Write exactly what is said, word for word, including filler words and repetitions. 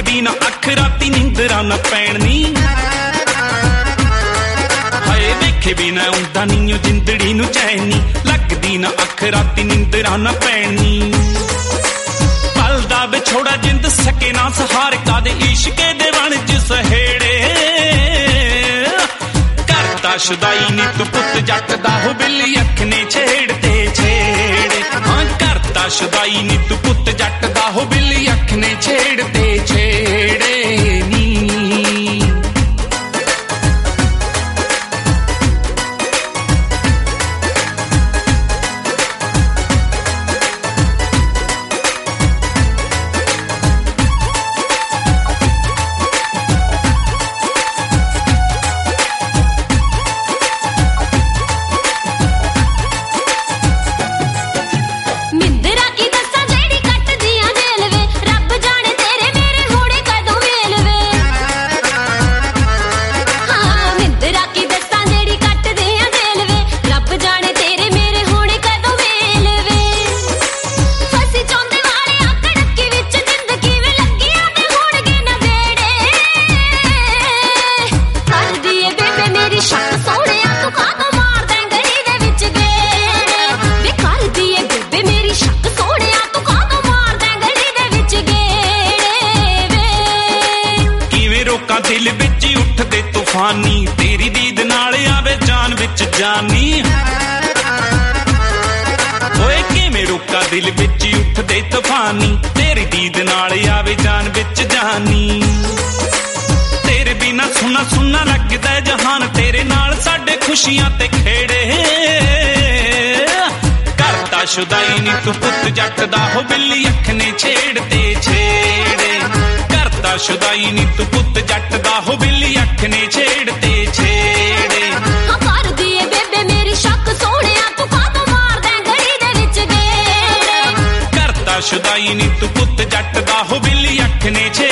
ਲੱਗਦੀ ਨਾ ਅੱਖ ਰਾਤੀ ਨੀਂਦਰਾਂ ਨਾ ਪੈਣੀ ਹਾਏ ਵੇਖੇ ਬਿਨਾ ਆਉਂਦਾ ਨੀ ਜਿੰਦੜੀ ਨੂੰ ਚੈਨੀ ਲੱਗਦੀ ਨਾ ਅੱਖ ਰਾਤੀ ਨੀਂਦਰਾਂ ਨਾ ਪੈਣੀ ਪਲ ਦਾ ਵਿਛੋੜਾ ਜਿੰਦ ਸਕੇ ਨਾ ਸਹਾਰ ਕਾਦੇ ਇਸ਼ਕੇ ਦੇ ਵਣ ਚ ਸਹੇੜੇ ਕਰਤਾ ਸ਼ੁਦਾਈ ਨੀ ਤੂੰ ਪੁੱਤ ਜੱਟ ਦਾ ਹੋ ਬਿੱਲੀ ਅੱਖ ਨੇ ਛੇੜ ਤੇ ਛੇੜੇ ਹਾਂ ਕਰਤਾ ਸ਼ੁਦਾਈ ਨੀ ਤੂੰ ਪੁੱਤ ਜੱਟ ਦਾ ਹੋ ਬਿੱਲੀ ਅੱਖ ਨੇ ਛੇੜ ਤੇ ਛੇੜੇ ਨੀ ਦਿਲ ਵਿੱਚ ਉੱਠਦੇ ਤੂਫਾਨੀ ਤੇਰੀ ਦੀਦ ਨਾਲ ਆਵੇ ਜਾਨ ਵਿੱਚ ਜਾਨੀ ਓਏ ਕਿਵੇਂ ਰੋਕਾਂ ਦਿਲ ਵਿੱਚ ਉੱਠਦੇ ਤੂਫਾਨੀ ਤੇਰੀ ਦੀਦ ਨਾਲ ਆਵੇ ਜਾਨ ਵਿੱਚ ਜਾਨੀ ਤੇਰੇ ਬਿਨਾ ਸੁਣਾ ਸੁਣਾ ਲੱਗਦਾ ਜਹਾਨ ਤੇਰੇ ਨਾਲ ਸਾਡੇ ਖੁਸ਼ੀਆਂ ਤੇ ਖੇੜੇ ਕਰਤਾ ਸ਼ੁਦਾਈ ਨੀ ਤੂੰ ਪੁੱਤ ਜੱਟ ਦਾ ਹੋ ਬਿੱਲੀ ਅੱਖ ਨੇ ਛੇੜ ਤੇ ਛੇੜੇ ਕਰਤਾ ਸ਼ੁਦਾਈ ਨੀ ਤੂੰ ਪੁੱਤ ਜੱਟ ਦਾ ਹੋ ਬਿੱਲੀ ਅੱਖ ਨੇ ਛੇੜ ਤੇ ਛੇੜੇ ਹਾਂ ਕਰਦੀ ਏ ਬੇਬੇ ਮੇਰੀ ਸ਼ੱਕ ਸੋਹਣਿਆ ਤੂੰ ਕਾਹਤੋਂ ਮਾਰਦਾ ਗਲੀ ਦੇ ਵਿੱਚ ਗੇੜੇ ਕਰਤਾ ਸ਼ੁਦਾਈ ਨੀ ਤੂੰ ਪੁੱਤ ਜੱਟ ਦਾ ਹੋ ਬਿੱਲੀ ਅੱਖ ਨੇ ਛੇੜ